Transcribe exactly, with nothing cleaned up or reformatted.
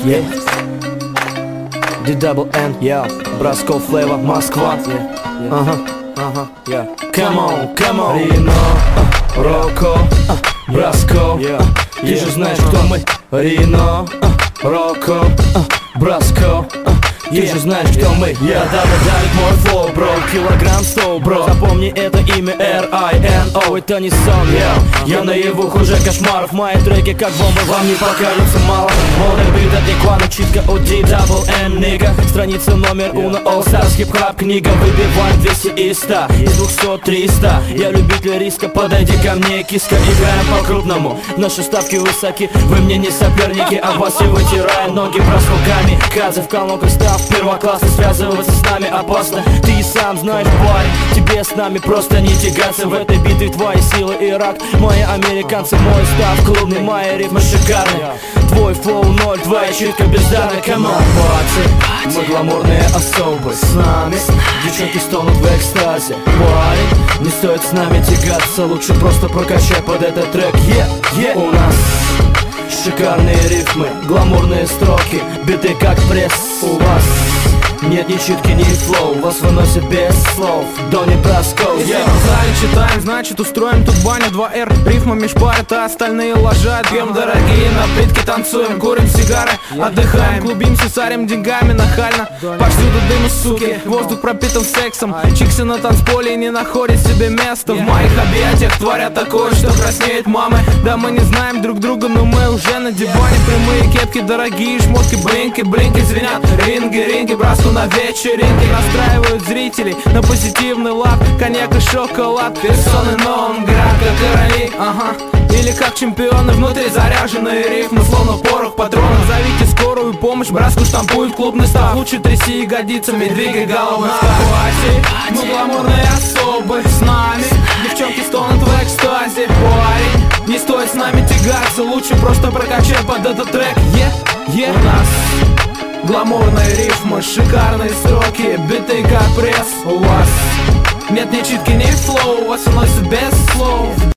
yeah. D-double-N, yeah. Браско Флейва, Москва, ага, ага, yeah. Come on, come on. Рино, Роко, Браско, ты же знаешь, кто мы. Рино, Роко, Браско, ты же знаешь, кто мы. Я дабы дарит мой флоу, бро. Килограмм сто, бро. Запомни это имя эр ай эн о. Это не сон, yeah. Я наяву хуже кошмаров. Мои треки как бомбы вам не покажутся мало. Модер бит от Никвана, читка от D-double-N, нига. Страница номер уно, All Stars хип-хап книга. Выбиваем двести и сто, из двухсот триста. Я любитель риска, подойди ко мне, киска. Играем по-крупному, наши ставки высоки. Вы мне не соперники, а вас и вытирая ноги проскоками. Казы в колонках став первоклассно, связываться с нами опасно. Ты и сам знаешь, парень, тебе с нами просто не тягаться. В этой битве твои силы и рак. Мои американцы, мой став клубный, мои рифмы шикарные. Твой флоу ноль, твоя читка бездарная. Come on, party, мы гламурные особы. С нами девчонки стонут в экстазе. Парень, не стоит с нами тягаться, лучше просто прокачай под этот трек. Yeah, yeah. У нас шикарные рифмы, гламурные строки, биты как пресс. У вас нет ни читки, ни флоу, вас выносит без слов. Дони Браско, если в зале читаем, значит устроим тут баню. Два эр, рифмами шпарят, а остальные лажают. Пьем дорогие напитки, танцуем, курим сигары, отдыхаем, клубимся, сорим деньгами нахально. Повсюду дым и суки, воздух пропитан сексом. Чиксы на танцполе не находят себе места. В моих объятиях творят такое, что краснеют мамы. Да мы не знаем друг друга, но мы уже на диване. Прямые кепки, дорогие шмотки, блинки, блинки звенят. Ринги, ринги, Браско на вечеринке настраивают зрителей на позитивный лад. Коньяк и шоколад, персоны нон град, как короли, ага. Или как чемпионы, внутри заряженные рифмы, словно порох патронов. Зовите скорую помощь, Браско штампует клубный став. Лучше тряси ягодицами, двигай головой в пати. Мы гламурные особы, с нами девчонки стонут в экстазе. Парень, не стоит с нами тягаться, лучше просто прокачай под этот трек. Yeah, yeah. У нас гламурные рифмы, шикарные строки, биты как пресс. У вас нет ни читки, ни флоу, вас уносит без слов.